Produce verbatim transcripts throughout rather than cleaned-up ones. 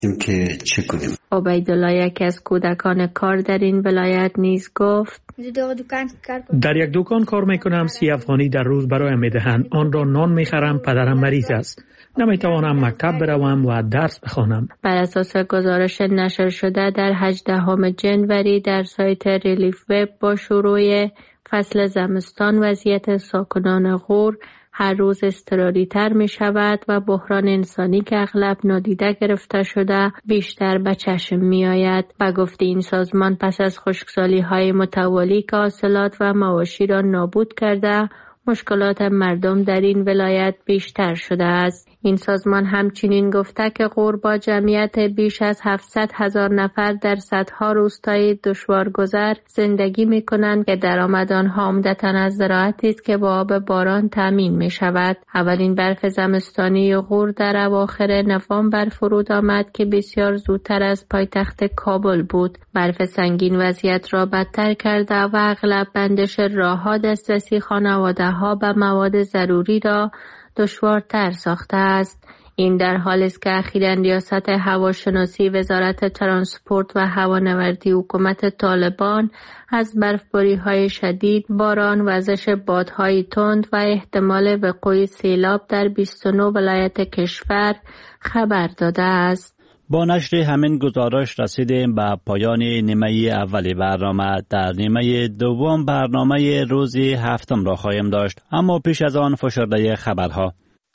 که چه کنیم. عبیدالله یکی از کودکان کار در این ولایت نیز گفت در یک دکان کار میکنم. سی افغانی در روز برایم میدهند. آن را نان میخرم. پدرم مریض است. نمیتوانم مکتب بروم و درس بخوانم. بر اساس گزارش نشر شده در هجدهم جنوری در سایت ریلیف وب با شروع فصل زمستان وضعیت ساکنان غور هر روز اضطراری تر می شود و بحران انسانی که اغلب نادیده گرفته شده بیشتر به چشم می آید. و گفته این سازمان پس از خشکسالی های متوالی که حاصلات و مواشی را نابود کرده، مشکلات مردم در این ولایت بیشتر شده است. این سازمان همچنین گفته که غور با جمعیت بیش از هفتصد هزار نفر در صدها روستای دشوارگذر زندگی می کنند که درآمد آنها عمدتاً از زراعتی است که با آب باران تامین می شود. اولین برف زمستانی غور در اواخر نوامبر فرود آمد که بسیار زودتر از پایتخت کابل بود. برف سنگین وضعیت را بدتر کرده و اغلب بندش راه‌ها دسترسی خانواده‌ها به مواد ضروری را دشوارتر ساخته است. این در حالی است که اخیراً ریاست هواشناسی وزارت ترانسپورت و هوانوردی حکومت طالبان از برفباری‌های شدید، باران، وزش بادهای تند و احتمال وقوع سیلاب در بیست و نه ولایت کشور خبر داده است. با نشر همین گزارش رسیدیم به پایان نیمه اولی برنامه. در نیمه دوم برنامه روز هفتم را خواهیم داشت، اما پیش از آن فشرده خبرها.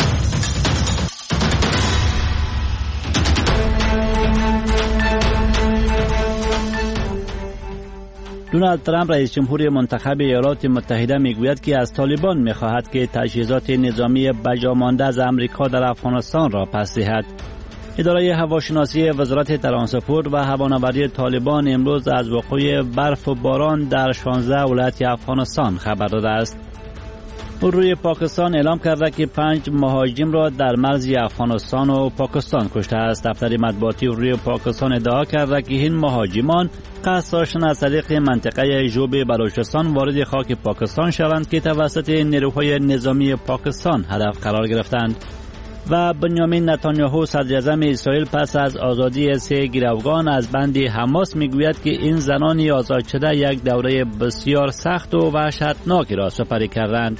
دونالد ترامپ رئیس جمهور منتخب ایالات متحده میگوید که از طالبان میخواهد که تجهیزات نظامی بجامانده از امریکا در افغانستان را پس دهد. اداره هواشناسی وزارت ترانسپورت و هوانوردی طالبان امروز از وقوع برف و باران در شانزده ولایت افغانستان خبر داده است. روی پاکستان اعلام کرده که پنج مهاجم را در مرز افغانستان و پاکستان کشته است. دفتر مطبوعاتی روی پاکستان ادعا کرده که این مهاجمان قصد داشتند از طریق منطقه جنوب بلوچستان وارد خاک پاکستان شوند که توسط نیروهای نظامی پاکستان هدف قرار گرفتند. و بنیامین نتانیاهو صدر اعظم اسرائیل پس از آزادی سه گروگان از بند حماس میگوید که این زنان آزاد شده یک دوره بسیار سخت و وحشتناکی را سپری کردند.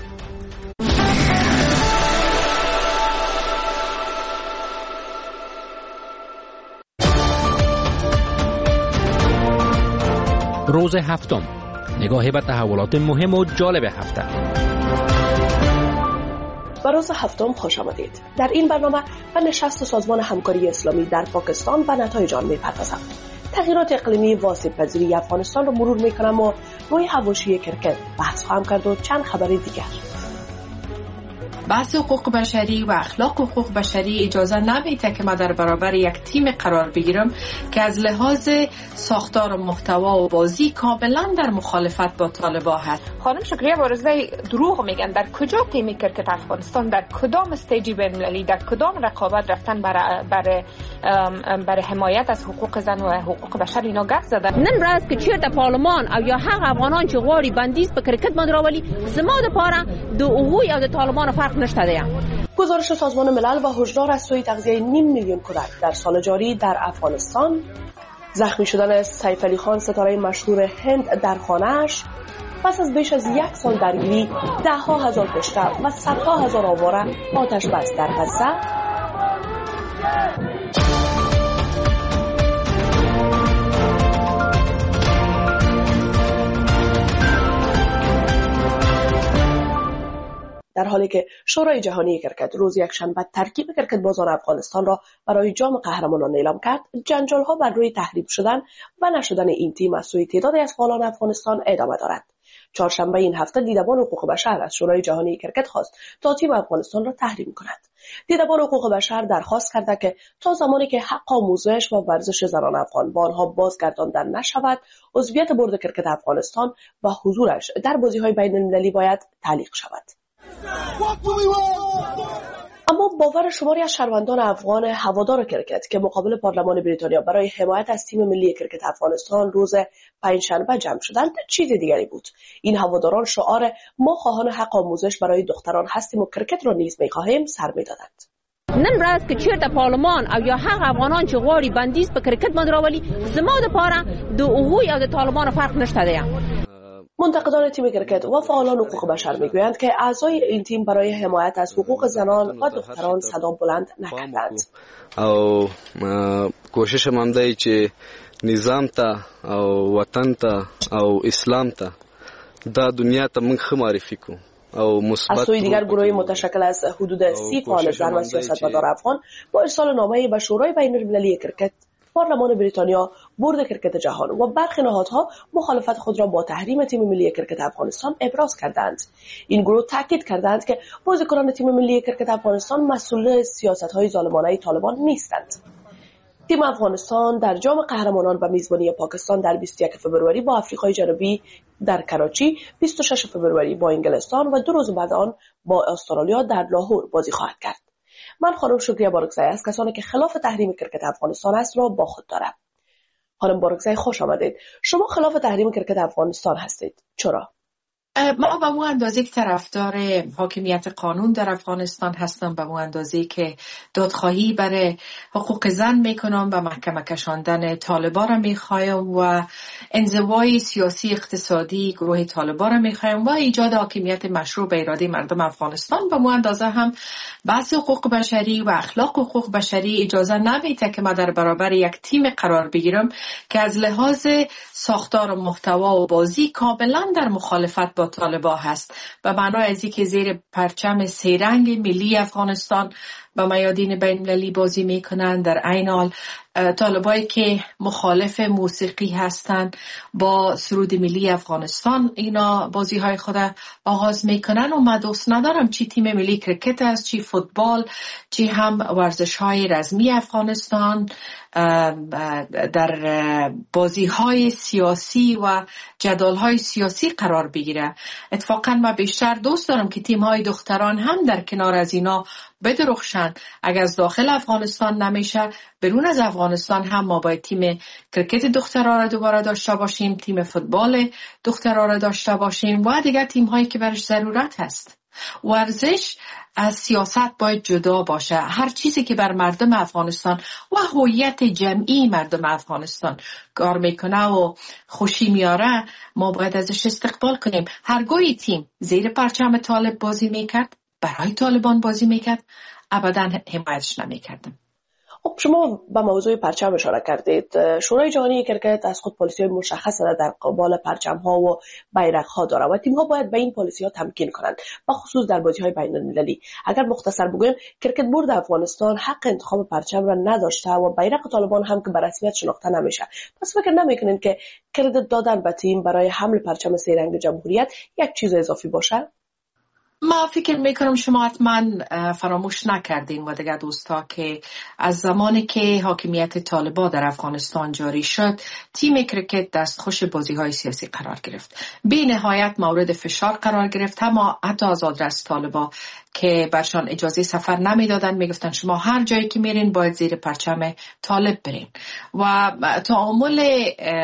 روز هفتم، نگاهی به تحولات مهم و جالب هفته. به روز هفتم خوش آمدید. در این برنامه به نشست سازمان همکاری اسلامی در پاکستان و نتایج آن می‌پردازم. تغییرات اقلیمی و آسیب‌پذیری افغانستان را مرور می‌کنم و روی حواشی کرکت بحث خواهم کرد و چند خبر دیگر. بحث حقوق بشری و اخلاق حقوق بشری اجازه نمیده که ما در برابر یک تیم قرار بگیرم که از لحاظ ساختار و محتوا و بازی کاملا در مخالفت با طالبان هست. خانم شکریه بارزده دروغ میگن. در کجا تیم کرکت افغانستان در کدام استیجی بین‌المللی در کدام رقابت رفتن برای برای برای حمایت از حقوق زن و حقوق بشر اینا گپ زدن؟ نن راز که چیرته پارلمان او یا هغه افغانان چې غواړي بندیز په کرکټ باندې راولي زما د پاره د هغوی او د طالبانو فرق نشته دی. گزارش سازمان ملل و هشدار از سوی تغذیه نیم میلیون کودک در سال جاری در افغانستان. زخمی شدن سیف علی خان ستاره مشهور هند در خانه‌اش. پس از بیش از یک سال درگیری ده ها هزار کشته و صدها هزار آواره آتش بس در غزه. در حالی که شورای جهانی کرکت روز یکشنبه ترکیب کرکت بازان افغانستان را برای جام قهرمانان اعلام کرد، جنجال‌ها بر روی تحریف شدن و نشدن این تیم از سوی تعدادی از فعالان افغانستان ادامه دارد. چهارشنبه این هفته دیدبان حقوق بشر از شورای جهانی کرکت خواست تا تیم افغانستان را تحریم کند. دیدبان حقوق بشر درخواست کرده که تا زمانی که حق آموزش و ورزش زنان افغان با آنها بازگردانده نشود، عضویت بورد کرکت افغانستان و حضورش در بازی‌های بین‌المللی باید تعلیق شود. اما باور شماری از شهروندان افغان هوادار کرکت که مقابل پارلمان بریتانیا برای حمایت از تیم ملی کرکت افغانستان روز پنجشنبه جمع شدند چیز دیگری بود. این هواداران شعار ما خواهان حق آموزش برای دختران هستیم و کرکت را نیز می‌خواهیم سر می‌دادند. نن ورځ که چیرته پارلمان او یا هغه افغانان چې غواړي بندیز په کرکټ باندې راولي، زما دپاره د هغوی او د طالبانو فرق نشته دی. منتقدان تیم کرکت و فعالان حقوق بشر میگویند که اعضای این تیم برای حمایت از حقوق زنان و دختران صدا بلند نکردند. او کوشش مانده چې نظام ته او وطن ته او اسلام ته دا دنیا ته موږ معرفي کو. از سوی دیگر گروهی متشکل از حدود سی فعال زن و سیاستمدار افغان با ارسال نامه‌ای به شورای بین‌المللی کرکت، پارلمان بریتانیا، بورد کرکت جهان و برخی نهادها مخالفت خود را با تحریم تیم ملی کرکت افغانستان ابراز کردند. این گروه تاکید کردند که بازیکنان تیم ملی کرکت افغانستان مسئول سیاست‌های ظالمانه طالبان نیستند. تیم افغانستان در جام قهرمانان و میزبانی پاکستان در بیست و یک فوریه با آفریقای جنوبی در کراچی، بیست و شش فوریه با انگلستان و دو روز بعد آن با استرالیا در لاهور بازی خواهد کرد. من خانم شکریه بارکزئی از کسانی که خلاف تحریم کرکت افغانستان است را با خود دارم. خانم بارکزئی خوش آمدید. شما خلاف تحریم کرکت افغانستان هستید. چرا؟ ما به اون اندازه که طرفدار حاکمیت قانون در افغانستان هستم، به اون اندازه که دادخواهی برای حقوق زن میکنم و محکمه کشاندن طالبان را میخوایم و انزوای سیاسی اقتصادی گروه طالبان را میخوایم و ایجاد حاکمیت مشروع به اراده مردم افغانستان، به اون اندازه هم بحث حقوق بشری و اخلاق حقوق بشری اجازه نمیده که ما در برابر یک تیم قرار بگیرم که از لحاظ ساختار و محتوا و بازی کاملا در مخالفت با طالبان هست، به معنای از اینکه زیر پرچم سه رنگ ملی افغانستان با میادین بین المللی بازی میکنن، در عین حال طالبایی که مخالف موسیقی هستند با سرود ملی افغانستان اینا بازی های خود آغاز میکنن و من دوست ندارم چی تیم ملی کرکت است، چی فوتبال، چی هم ورزش های رزمی افغانستان در بازی های سیاسی و جدال های سیاسی قرار بگیره. اتفاقا من بیشتر دوست دارم که تیم های دختران هم در کنار از اینا بدرخشن. اگر از داخل افغانستان نمیشه، برون از افغانستان هم ما باید تیم کرکت دخترها را دوباره داشته باشیم، تیم فوتبال دخترها را داشته باشیم و دیگر تیم هایی که برش ضرورت هست. ورزش از سیاست باید جدا باشه. هر چیزی که بر مردم افغانستان و هویت جمعی مردم افغانستان کار میکنه و خوشی میاره، ما باید ازش استقبال کنیم. هرگاهی تیم زیر پرچم طالب بازی میکرد، برای طالبان بازی میکرد، ابدا حمایتش نمیکردم. خب شما به موضوع پرچم اشاره کردید. شورای جهانی کرکت از خود پالیسی مشخص در قبال پرچم ها و بیرق ها داره و تیم ها باید به این پالیسی ها تمکین کنند، به خصوص در بازی های بین المللی. اگر مختصر بگویم، کرکت بورد افغانستان حق انتخاب پرچم را نداشته و بیرق طالبان هم که به رسمیت شناخته نمیشه. پس فکر نمیکنین که کردیت دادن به تیم برای حمل پرچم سه رنگ جمهوریت یک چیز اضافی باشه؟ ما فکر میکنم شما حتما فراموش نکردین و دیگه دوستا که از زمانی که حاکمیت طالبان در افغانستان جاری شد، تیم کرکت دستخوش بازی های سیاسی قرار گرفت. بی نهایت مورد فشار قرار گرفت، اما حتی از آدرس طالبان که برشان اجازه سفر نمیدادن، میگفتن شما هر جایی که میرین باید زیر پرچم طالب برین و تعامل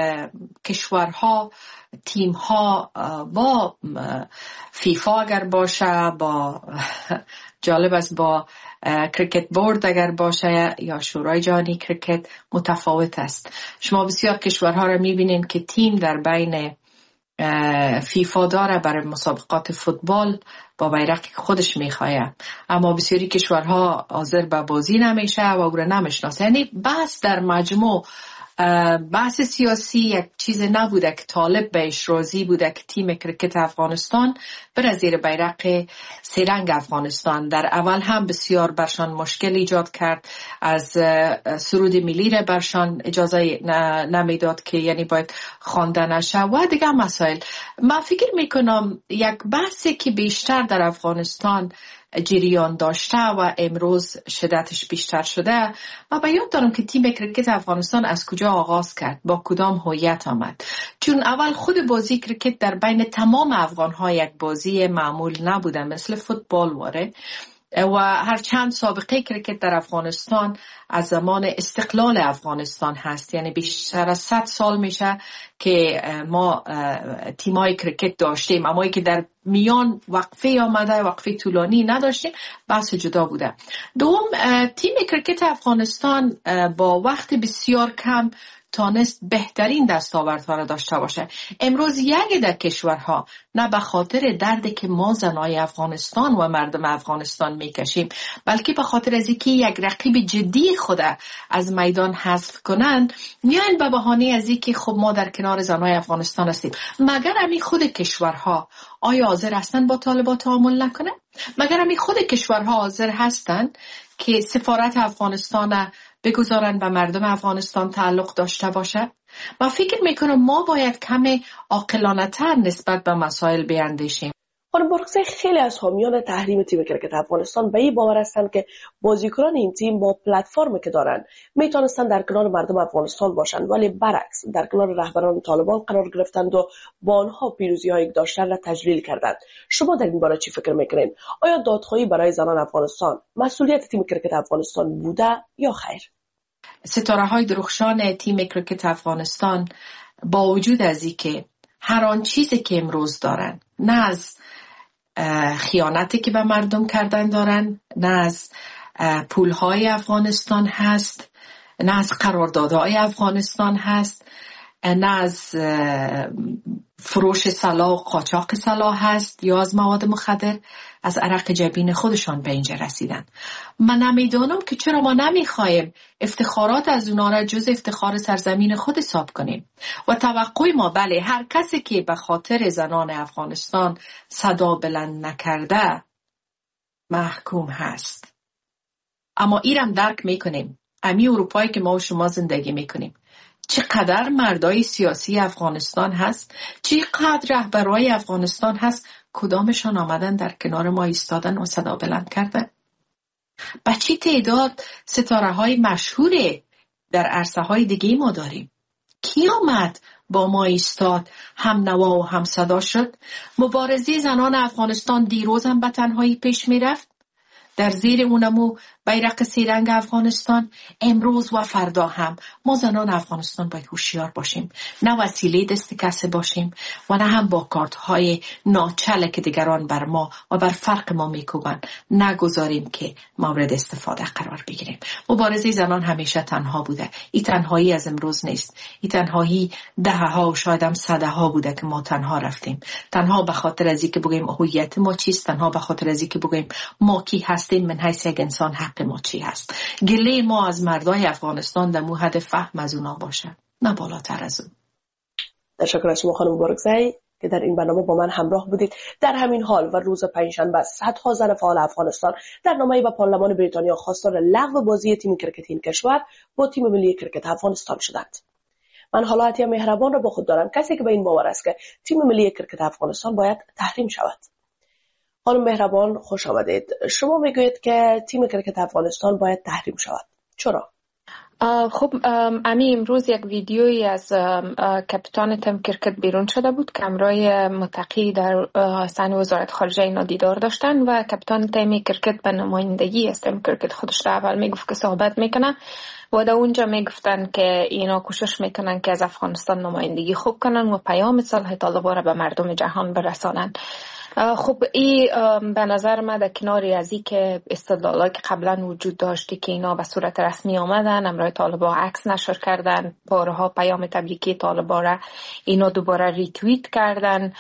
کشورها، تیم ها با فیفا اگر باشه، با جالب است با کرکت بورد اگر باشه یا شورای جهانی کرکت متفاوت است. شما بسیار کشورها را میبینین که تیم در بین فیفا داره برای مسابقات فوتبال با بیرقی خودش میخواه، اما بسیاری کشورها حاضر به بازی نمیشه و او را نمیشناسه. یعنی بحث در مجموع بحث سیاسی یک چیز نبوده که طالب بهش راضی بوده که تیم کرکت افغانستان بر زیر بیرق سه رنگ افغانستان. در اول هم بسیار برشان مشکل ایجاد کرد، از سرود ملی را برشان اجازه نمیداد که یعنی باید خوانده نشه و دیگه مسائل. من فکر میکنم یک بحثی که بیشتر در افغانستان جریان داشته و امروز شدتش بیشتر شده، و به یاد دارم که تیم کرکت افغانستان از کجا آغاز کرد، با کدام هویت آمد. چون اول خود بازی کرکت در بین تمام افغان‌ها یک بازی معمول نبوده، مثل فوتبال واره. و هر چند سابقه کرکت در افغانستان از زمان استقلال افغانستان هست، یعنی بیشتر از صد سال میشه که ما تیمای کرکت داشتیم، اما که در میان وقفه آمده، وقفه طولانی نداشتیم، بحث جدا بوده. دوم، تیم کرکت افغانستان با وقت بسیار کم تانست بهترین دستاوردها را داشته باشه. امروز یک در کشورها نه به خاطر دردی که ما زنای افغانستان و مردم افغانستان میکشیم، بلکه به خاطر از اینکه یک رقیب جدی خود از میدان حذف کنند، میان به بهانه از اینکه خب ما در کنار زنای افغانستان هستیم. مگر همین خود کشورها آیا حاضر هستند با طالبان تعامل نکنه؟ مگر همین خود کشورها حاضر هستند که سفارت افغانستان بگذارن به مردم افغانستان تعلق داشته باشه؟ من فکر میکنم ما باید کم عاقلانه تر نسبت به مسائل بیاندیشیم. خانم برخزی، خیلی از حامیان تحریم تیم کرکت افغانستان به این باور هستند که بازیکنان این تیم با پلتفرمی که دارن میتونستن در کنار مردم افغانستان باشند، ولی برعکس در کنار رهبران طالبان قرار گرفتند و با آنها پیروزی‌های داشتن را تجلیل کردند. شما در این باره چی فکر میکنین؟ آیا دادخواهی برای زنان افغانستان مسئولیت تیم کرکت افغانستان بوده یا خیر؟ ستاره های درخشان تیم کرکت افغانستان با وجود از اینکه هر آن چیزی که امروز دارن، نه از خیانتی که به مردم کردن دارن، نه از پولهای افغانستان هست، نه از قراردادهای افغانستان هست، نه از فروش سلاح و قاچاق سلاح هست یا از مواد مخدر، از عرق جبین خودشان به اینجا رسیدن. من نمیدانم که چرا ما نمیخوایم افتخارات از اونا را جز افتخار سرزمین خود حساب کنیم و توقع ما بله هر کسی که به خاطر زنان افغانستان صدا بلند نکرده محکوم هست. اما ایرم درک میکنیم، امی اروپایی که ما و شما زندگی میکنیم، چقدر مردای سیاسی افغانستان هست، چقدر رهبرای افغانستان هست، کدامشان آمدن در کنار ما ایستادن و صدا بلند کردن؟ با چی تعداد ستاره های مشهور در عرصه های دیگه ما داریم؟ کی آمد با ما ایستاد، هم نوا و هم صدا شد؟ مبارزه زنان افغانستان دیروز هم به تنهایی پیش می رفت در زیر اونمو بیرق سیرنگ افغانستان. امروز و فردا هم ما زنان افغانستان باید هوشیار باشیم، نه وسیله دست کسی باشیم و نه هم با کارت‌های ناچل که دیگران بر ما و بر فرق ما میکوبن نگذاریم که مورد استفاده قرار بگیریم. مبارزه زنان همیشه تنها بوده. این تنهایی از امروز نیست. این تنهایی دهها و شاید هم صده ها بوده که ما تنها رفتیم. تنها به خاطر از اینکه بگیم هویت ما چیست، تنها به خاطر از اینکه بگیم ما کی هستیم، من حیث یک انسان حق ما چی هست. گله ما از مردای افغانستان در موحد فهم از اونا باشه، نه بالاتر از اون. تشکر از شما خانم برگزی که در این برنامه با من همراه بودید. در همین حال و روز پنجشنبه صدها زن فعال افغانستان در نامه‌ای به پارلمان بریتانیا خواستار لغو بازی تیم کرکت این کشور با تیم ملی کرکت افغانستان شدند. من حالا عطیه مهربان را با خود دارم، کسی که به این باور است که تیم ملی کرکت افغانستان باید تحریم شود. خانم مهربان خوش آمدید. شما میگویید که تیم کرکت افغانستان باید تحریم شود. چرا؟ خب امی امروز یک ویدیویی از کپتان تیم کرکت بیرون شده بود که امرای متقی در سن وزارت خارجه اینا دیدار داشتن و کپتان تیم کرکت به نمایندگی از تیم کرکت خودش را اول میگفت که صحبت میکنه و در اونجا میگفتن که اینا کوشش میکنن که از افغانستان نمایندگی خوب کنن و پیام صلح طالبان را به مردم جهان برسانن. خب این به نظر من در کناری از این که استدلالی که قبلا وجود داشتی که اینا به صورت رسمی آمدن، امرای طالبان عکس نشر کردن، بارها پیام تبریکی طالبان را اینا دوباره ریتوییت کردن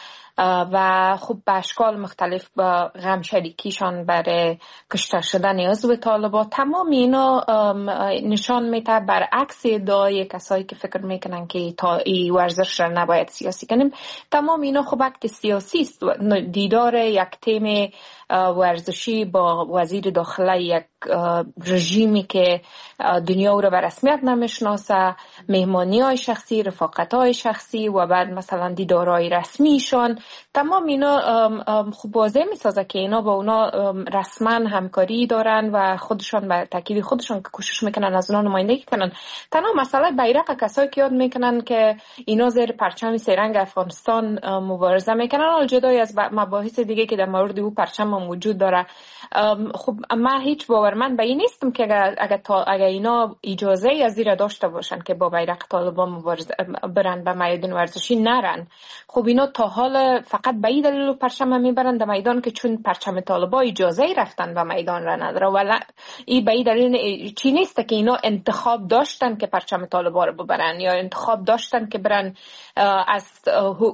و خب به اشکال مختلف با غم شریکیشان برای کشته شدن عضو طالبان. تمام اینا نشان میده برعکس ادعای کسایی که فکر میکنن که تا این ورزش را نباید سیاسی کنیم. تمام اینا خب اکت سیاسی است. دیدار یک تیم ورزشی با وزیر داخله یک رژیمی که دنیا رو به رسمیت نمیشناسه، مهمانی های شخصی، رفاقت های شخصی و بعد مثلا دیدارهای رسمیشان، تمام اینا خوب واضح میسازه که اینا با اونا رسما همکاری دارن و خودشان به تاکید خودشان که کوشش میکنن از اونا نمایندگی کنن. تنها مسئله بیرق کسایی که یاد میکنن که اینا زیر پرچم سه افغانستان مبارزه میکنن، حال جدای از مباحث دیگه که در مورد او پرچم موجود داره. خب من هیچ باورمند به این نیستم که اگر, اگر, اگر اینا اجازه از زیر داشته باشن که با بیرق طالبان مبارزه برن به میدان ورزشی نرن، خب اینا تا حال فقط به این دلیل پرچم میبرن در میدان که چون پرچم طالبان اجازه رفتن به میدان را نداره. ولی این به این دلیل چی نیست که اینا انتخاب داشتن که پرچم طالبان رو ببرن یا انتخاب داشتن که برن از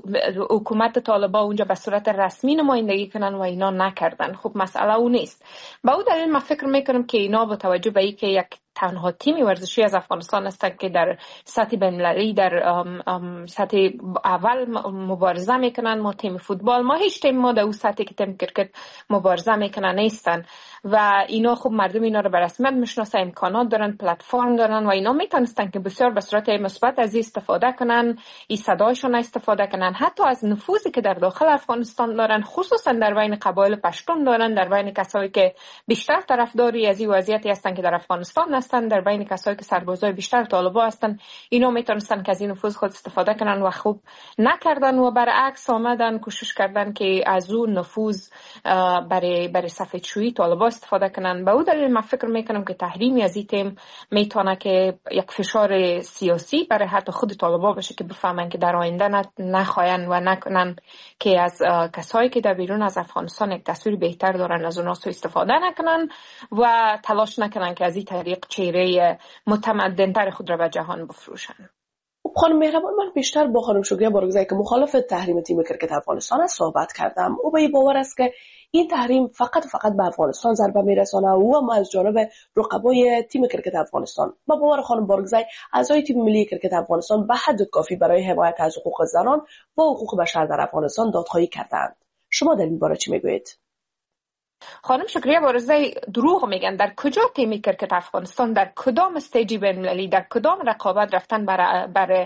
حکومت طالبان اونجا به صورت رسمی نمایندگی کنن و اینا نکردن. خب مسئله اون نیست. با اون دلیل من فکر میکنم که اینا با توجه به اینکه یک تنها تیمی ورزشی از افغانستان هستن که در سطح بین‌المللی در سطح اول مبارزه میکنن، ما تیم فوتبال، ما هیچ تیم ما در اون سطحی که تیم کرکت مبارزه میکنن نیستن و اینا خب مردم اینا رو به رسمیت میشناسن، امکانات دارن، پلتفرم دارن و اینا میتونستن که بسیار به صورت مثبت از استفاده کنن، این صدایشون استفاده کنن، حتی از نفوذی که در داخل افغانستان دارن، خصوصا در بین قبایل پشتون دارن، در بین کسایی که بیشتر طرفداری از این وضعیتی هستن که در افغانستان هستن، در بین کسایی که سربازای بیشتر طالبان هستن، اینا میتونستن که از این نفوذ خود استفاده کنن و خوب نکردن و برعکس آمدن کوشش کردن که از اون نفوذ برای برای سفیدشویی طالبان استفاده کنن. به اون دلیل من فکر میکنم که تحریمی از این تیم میتونه که یک فشار سیاسی برای حتی خود طالبان باشه که بفهمن که در آینده نخواین و نکنن که از کسایی که در بیرون از افغانستان یک تصویر بهتر دارن از اونها استفاده نکنن و تلاش نکنن که از این طریق چهره متمدن‌تر خود را به جهان بفروشن. خانم مهربان، من بیشتر با خانم شکریه بارگزایی که مخالف تحریم تیم کرکت افغانستان است صحبت کردم. او به این باور است که این تحریم فقط فقط به افغانستان ضربه میرسانه و اما از جانب رقبای تیم کرکت افغانستان. با باور خانم بارگزایی، اعضای تیم ملی کرکت افغانستان به حد کافی برای حمایت از حقوق زنان و حقوق بشر در افغانستان دادخواهی کردند. شما در این باره چی میگویید؟ خانم شکریه بارزای دروغ میگن. در کجا تیم کرکت افغانستان در کدام استیجی بین‌المللی در کدام رقابت رفتن برای برای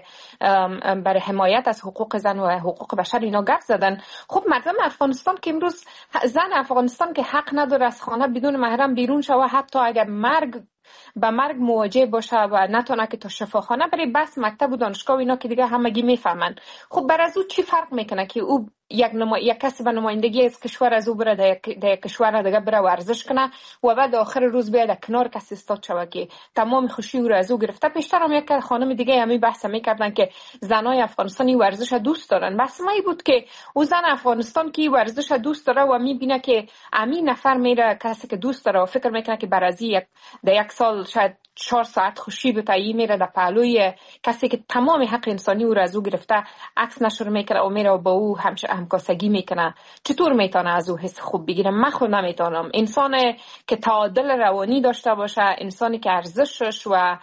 برای حمایت از حقوق زن و حقوق بشر اینا گپ زدن؟ خب مردم افغانستان که امروز زن افغانستان که حق نداره از خانه بدون محرم بیرون شوه، حتی اگر مرگ با مرگ مواجه باشه و نتونه که تا شفاخانه بره، بس مکتب و دانشگاه و اینا که دیگه همگی میفهمن. خب بر از او چی فرق میکنه که او یک نما... یک کسی به نمایندگی از کشور از او بره در یک در کشور دیگه بره ورزش کنه و بعد آخر روز بیاد در کنار کسی استاد شوه که تمام خوشی او را از او گرفته. پیشتر هم یک خانم دیگه همین بحث میکردن که زنای افغانستانی ورزش دوست دارن. بس ما بود که او زن افغانستان که ورزش دوست داره و میبینه که همین نفر میره کسی که دوست داره و فکر میکنه که برازی یک در یک سال شاید چهار ساعت خوشی به تایی میره در پهلوی کسی که تمام حق انسانی او را از او گرفته عکس نشر میکنه و میره و با او همش همکاسگی میکنه. چطور میتونه از او حس خوب بگیره؟ من خود نمیتونم. انسانی که تعادل روانی داشته باشه، انسانی که ارزشش و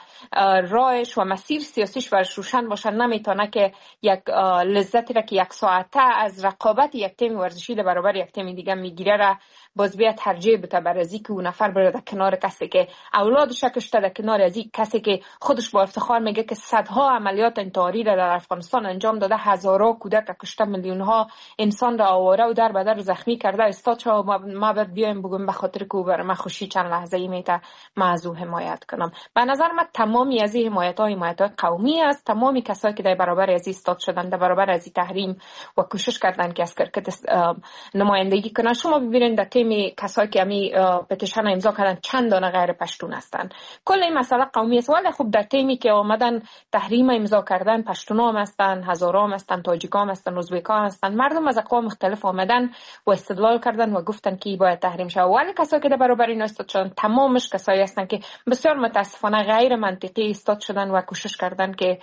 راهش و مسیر سیاسیش برش روشن باشه، نمیتونه که یک لذتی را که یک ساعته از رقابت یک تیم ورزشی در برابر یک تیم دیگه میگیره را باز بیا ترجیح بده بر از اینکه اون نفر بره در کنار کسی که اولادش کشته، در کنار از این کسی که خودش با افتخار میگه که صدها عملیات انتحاری را در افغانستان انجام داده، هزارها کودک کشته، میلیون ها انسان را آواره و در بدر زخمی کرده. استاد شو ما بعد بیایم بگم به خاطر که بر من خوشی چند لحظه ای میته موضوع حمایت کنم. به نظر من تمامی از این حمایت ها حمایت های قومی است. تمامی کسایی که در برابر از این استاد شدن، در برابر از این تحریم و کوشش کردن که از کرکت نمایندگی کنن. شما ببینید در تیم کسایی که می پتیشن امضا کردن چند دانه غیر پشتون هستن. کل این مسئله قومی است. ولی خب در تیمی که آمدن تحریم امضا کردن پشتونا هم هستن، هزارا هم هستن، تاجیکا هم هستن، ازبکا هم هستن. مردم از اقوام مختلف آمدن و استدلال کردن و گفتن که باید تحریم شه. ولی کسایی که در برابر این استاد شدن تمامش کسایی هستن که بسیار متاسفانه غیر منطقی استاد شدن و کوشش کردن که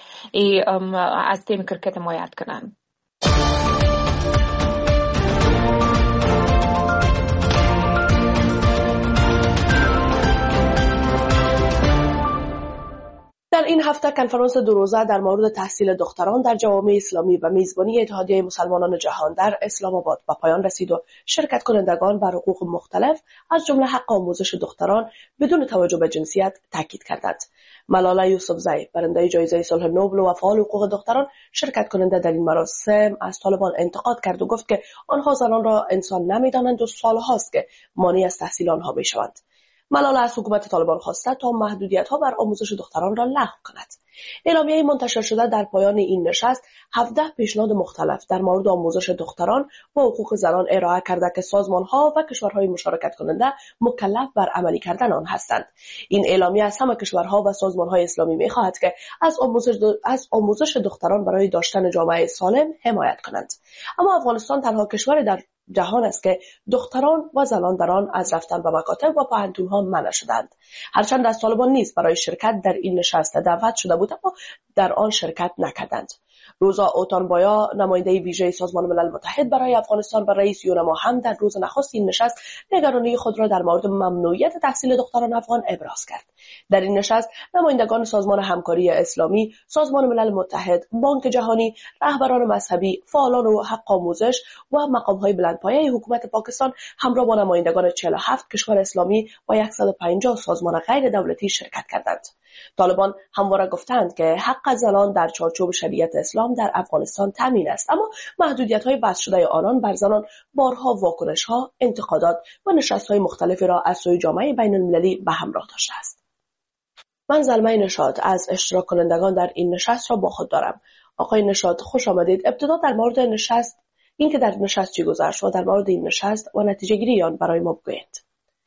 از تیم کرکت حمایت کنن. در این هفته کنفرانس دو روزه در مورد تحصیل دختران در جوامع اسلامی و میزبانی اتحادیه مسلمانان جهان در اسلام آباد به پایان رسید و شرکت کنندگان بر حقوق مختلف از جمله حق آموزش دختران بدون توجه به جنسیت تاکید کردند. ملاله یوسفزئی برنده جایزه صلح نوبل و فعال حقوق دختران شرکت کننده در این مراسم از طالبان انتقاد کرد و گفت که آنها زنان را انسان نمی‌دانند و سالهاست که مانع از تحصیل آنها می‌شوند. ملاله از حکومت طالبان خواسته تا محدودیت‌ها بر آموزش دختران را لغو کند. اعلامیه منتشر شده در پایان این نشست هفده پیشنهاد مختلف در مورد آموزش دختران و حقوق زنان ارائه کرده که سازمان‌ها و کشورهای مشارکت کننده مکلف بر عملی کردن آن هستند. این اعلامیه از همه کشورها و سازمان‌های اسلامی می‌خواهد که از آموزش از آموزش دختران برای داشتن جامعه سالم حمایت کنند. اما افغانستان تنها کشور در جهان است که دختران و زنان در آن از رفتن به مکاتب و پوهنتون‌ها منع شدند. هرچند از طالبان نیز برای شرکت در این نشست دعوت شده بود اما در آن شرکت نکردند. روزا اوتانبایا نماینده ویژه سازمان ملل متحد برای افغانستان و رئیس یونما هم در روز نخست این نشست نگرانی خود را در مورد ممنوعیت تحصیل دختران افغان ابراز کرد. در این نشست نمایندگان سازمان همکاری اسلامی، سازمان ملل متحد، بانک جهانی، رهبران مذهبی، فعالان و حق آموزش و مقام‌های بلندپایه حکومت پاکستان همراه با نمایندگان چهل و هفت کشور اسلامی و صد و پنجاه سازمان غیر دولتی شرکت کردند. طالبان همواره گفتند که حق زنان در چارچوب شریعت اسلام در افغانستان تامین است، اما محدودیت‌های وضع شده آنان بر زنان بارها واکنش‌ها، انتقادات و نشست‌های مختلفی را از سوی جامعه بین‌المللی به همراه داشته است. من زلمه نشاط از اشتراک کنندگان در این نشست را با خود دارم. آقای نشاط خوش آمدید. ابتدا در مورد نشست، این که در نشست چی گذشت و در مورد این نشست و نتیجه گیری آن برای ما بگویید.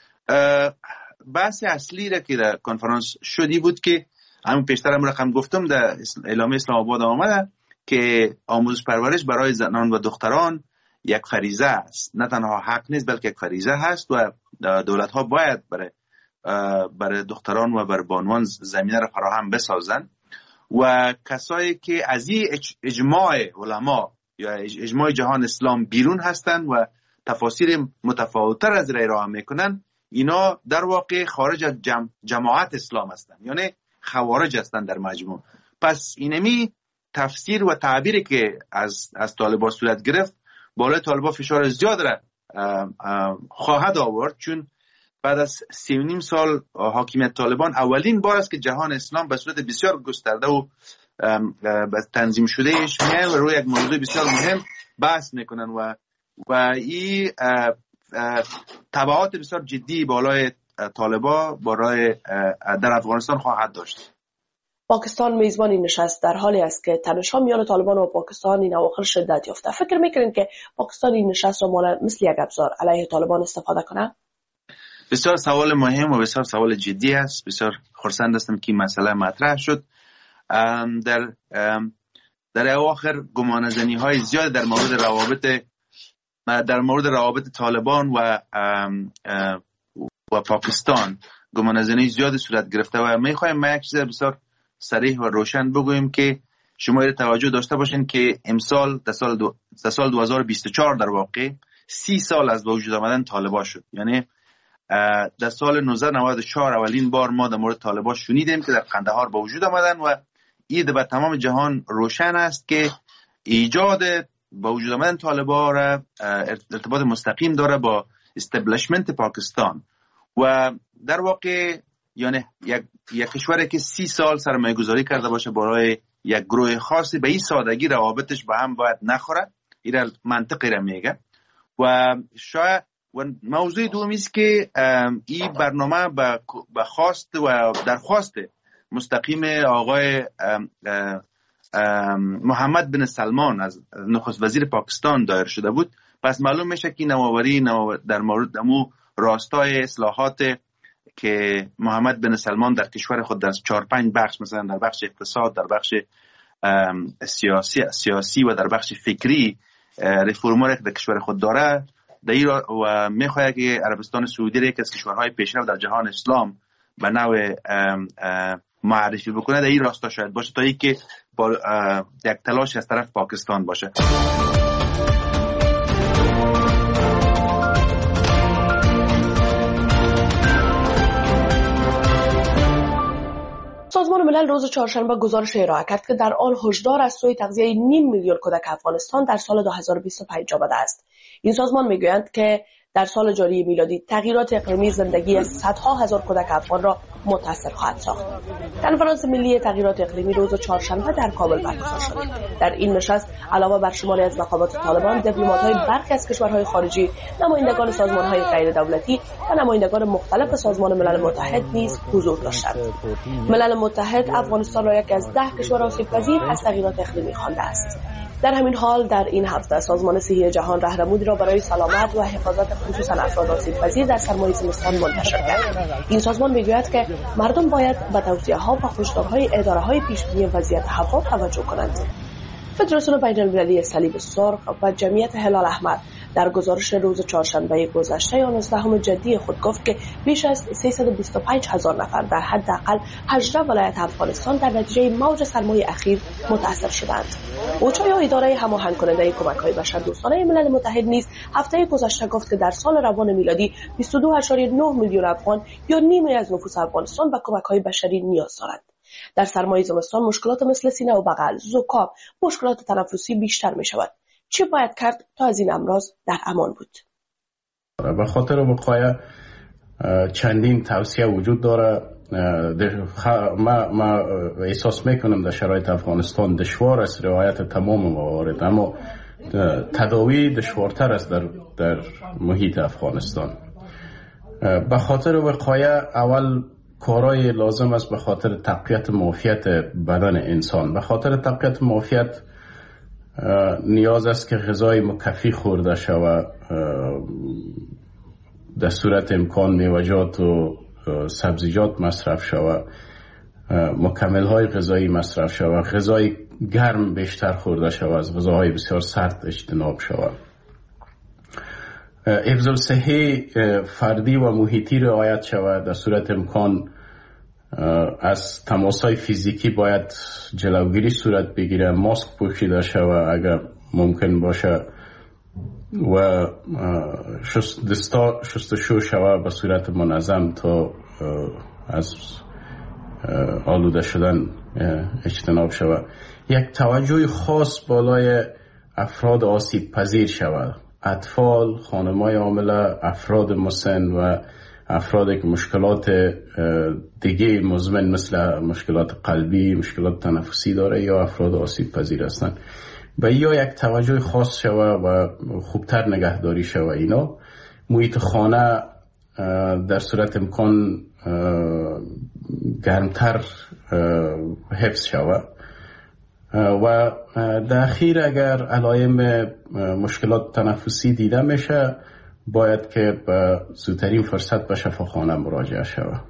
بحث اصلی را که در کنفرانس شدی بود که همون پیشتر هم رقم گفتم در اعلامیه اسلام آباد آمده که آموزش پرورش برای زنان و دختران یک فریضه است، نه تنها حق نیست بلکه یک فریضه هست و دولت ها باید برای برای دختران و برای بانوان زمینه را فراهم بسازند و کسایی که از این اجماع علما یا اجماع جهان اسلام بیرون هستند و تفاسیر متفاوت‌تر از را ارائه میکنن، اینا در واقع خارج از جم... جماعت اسلام هستند، یعنی خوارج هستند در مجموع. پس اینمی تفسیر و تعبیری که از از طالبان صورت گرفت بالای طالبان فشار زیاد را خواهد آورد، چون بعد از سی و نیم سال حاکمیت طالبان اولین بار است که جهان اسلام به صورت بسیار گسترده و تنظیم شدهش میان و روی یک موضوع بسیار مهم بحث میکنن و و این تبعات بسیار جدی بالای طالبان برای در افغانستان خواهد داشت. پاکستان میزبان این نشست در حالی است که تنش‌ها میان طالبان و پاکستان این اواخر شدت یافته. فکر میکنین که پاکستان این نشست را مثل یک ابزار علیه طالبان استفاده کنه؟ بسیار سوال مهم و بسیار سوال جدی است. بسیار خرسند هستم که این مسئله مطرح شد. در در اواخر گمانه‌زنی های زیاد در مورد روابط در مورد روابط طالبان و و پاکستان گمانه‌زنی زیاد صورت گرفته و میخوایم ما یک چیز بسیار صریح و روشن بگوییم که شما را توجه داشته باشین که امسال در سال دو در سال دو هزار و بیست و چهار در واقع سی سال از وجود آمدن طالبان شد. یعنی در سال نوزده نود و چهار اولین بار ما در مورد طالبان شنیدیم که در قندهار به وجود آمدن و این به تمام جهان روشن است که ایجاد با وجود آمدن طالبان را ارتباط مستقیم داره با استبلیشمنت پاکستان و در واقع یعنی یک یک کشوری که سی سال سرمایه‌گذاری کرده باشه برای یک گروه خاصی به این سادگی روابطش با هم باید نخوره. این منطقی را میگه و شاید و موضوع دومی است که این برنامه به خواست و درخواست مستقیم آقای محمد بن سلمان از نخست وزیر پاکستان دایر شده بود. پس معلوم میشه که نوآوری در مورد دمو راستای اصلاحات که محمد بن سلمان در کشور خود در چهار پنج بخش، مثلا در بخش اقتصاد، در بخش سیاسی سیاسی و در بخش فکری ریفرم‌ها در کشور خود داره در و میخواد که عربستان سعودی را یکی از کشورهای پیشرو در جهان اسلام به نوع معرفی بکنه. در این راستا شاید باشه تا اینکه با یک تلاش از طرف پاکستان باشه. سازمان سازمان ملل روز چهارشنبه گزارش ارائه کرد که در آن هشدار از سوی تغذیه نیم میلیون کودک افغانستان در سال دو هزار و بیست و پنج آمده است. این سازمان میگویند که در سال جاری میلادی تغییرات اقلیمی زندگی از صدها هزار کودک افغان را متاثر خواهد ساخت. کنفرانس ملی تغییرات اقلیمی روز چهارشنبه در کابل برگزار شد. در این نشست علاوه بر شماری از مقامات طالبان، دیپلمات‌های برخی از کشورهای خارجی، نمایندگان سازمان‌های غیر دولتی و نمایندگان مختلف سازمان ملل متحد نیز حضور داشتند. ملل متحد افغانستان را یکی از ده کشور آسیب‌پذیر از تغییرات اقلیمی خوانده است. در همین حال در این هفته سازمان صحی جهان راهنمودی را برای سلامت و حفاظت خصوصا افراد آسیب‌پذیر در سرمای زمستان منتشر کرد. این سازمان میگوید که مردم باید به توصیه‌ها و هشدارهای اداره‌های پیشبینی وضعیت هوا توجه کنند. فدراسیون بین‌المللی صلیب سرخ و جمعیت هلال احمر در گزارش روز چهارشنبه گذشته یازدهم جدی خود گفت که بیش از سیصد و بیست و پنج هزار نفر در حداقل هجده ولایت افغانستان در نتیجه موج سرمای اخیر متاثر شدند. اوچا یا اداره هماهنگ کننده کمک‌های بشردوستانه ملل متحد نیز هفته گذشته گفت که در سال روان میلادی بیست و دو ممیز نه میلیون افغان یا نیمی از نفوس افغانستان به کمک‌های بشری نیاز دارند. در سرمای زمستان مشکلات مثل سینه و بغل، زکام، مشکلات تنفسی بیشتر می شود. چی باید کرد تا از این امراض در امان بود؟ به خاطر وقایع چندین توصیه وجود داره. ما, ما احساس میکنم در شرایط افغانستان دشوار است رعایت تمام موارد، اما تداوی دشوارتر است در, در محیط افغانستان. به خاطر وقایع اول کارهای لازم است به خاطر تقویت معافیت بدن انسان. به خاطر تقویت معافیت نیاز است که غذای مکفی خورده شود، در صورت امکان میوه‌جات و سبزیجات مصرف شود، مکمل های غذایی مصرف شود، غذای گرم بیشتر خورده شود، از غذاهای بسیار سرد اجتناب شود. حفظ الصحه فردی و محیطی رعایت شود. در صورت امکان از تماس‌های فیزیکی باید جلوگیری صورت بگیره، ماسک پوشیده شود اگر ممکن باشه و شست دستا شستشو شود به صورت منظم تا از آلوده شدن اجتناب شود. یک توجه خاص بالای افراد آسیب پذیر شود، اطفال، خانم‌های حامله، افراد مسن و افرادی که مشکلات دیگه مزمن مثل مشکلات قلبی، مشکلات تنفسی داره یا افراد آسیب پذیر هستند. و یا یک توجه خاص شود و خوبتر نگهداری شود. اینا محیط خانه در صورت امکان گرمتر حفظ شود و در اخیر اگر علائم مشکلات تنفسی دیده میشه باید که به زودترین فرصت به شفاخانه مراجعه شود.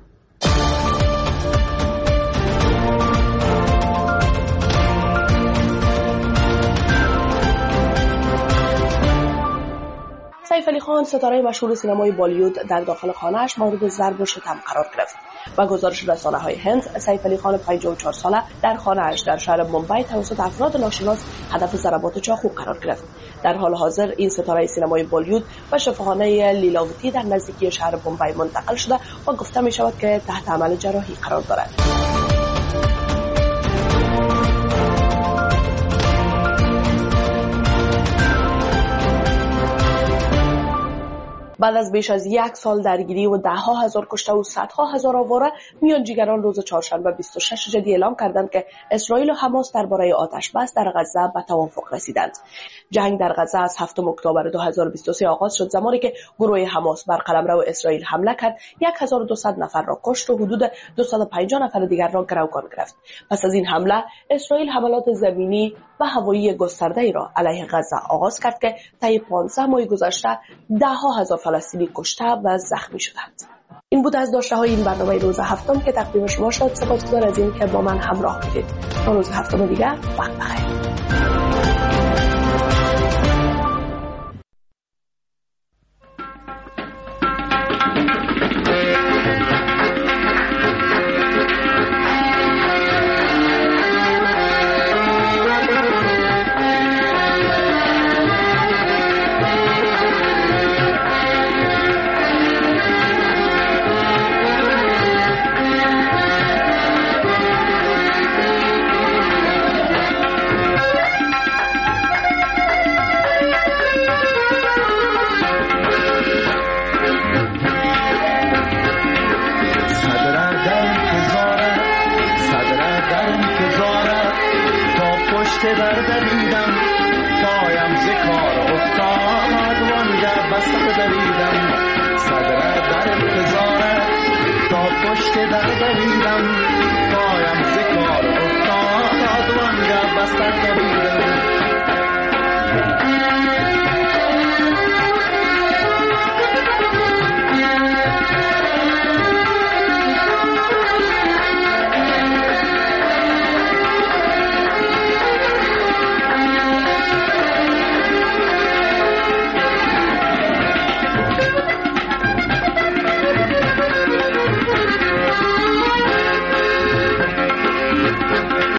سیف علی خان ستاره مشهور سینمای بالیوود در داخل خانه‌اش مورد ضرب و شتم قرار گرفت. با گزارش رسانه‌های هند، سیف علی خان پنجاه و چهار ساله در خانه‌اش در شهر ممبئی توسط افراد ناشناس هدف ضربات چاقو قرار گرفت. در حال حاضر این ستاره سینمای بالیوود به شفاخانه لیلاوتی در نزدیکی شهر ممبئی منتقل شده و گفته می‌شود که تحت عمل جراحی قرار دارد. بعد از بیش از یک سال درگیری و ده ها هزار کشته و صدها هزار آواره، میانجیگران روز چهارشنبه بیست و شش جدی اعلام کردند که اسرائیل و حماس درباره آتش بس در غزه به توافق رسیدند. جنگ در غزه از هفتم اکتبر دو هزار و بیست و سه آغاز شد، زمانی که گروه حماس بر قلمرو اسرائیل حمله کرد، هزار و دویست نفر را کشت و حدود دویست و پنجاه نفر دیگر را گروگان گرفت. پس از این حمله اسرائیل حملات زمینی و هوایی گسترده‌ای را علیه غزه آغاز کرد که طی پانزده ماه گذشته ده ها هزار فلسطینی کشته و زخمی شدند. این بود از داشته های این برنامه روز هفتم که تقدیم شما شد. سپاسگزار از این که با من همراه بودید. تا روز هفتم دیگر، وقت بخیر. انتظارت تا پشت در دویدم پایم ز کار افتاد وانگه بسته دویدم صدر در انتظارت تا پشت در دویدم پایم ز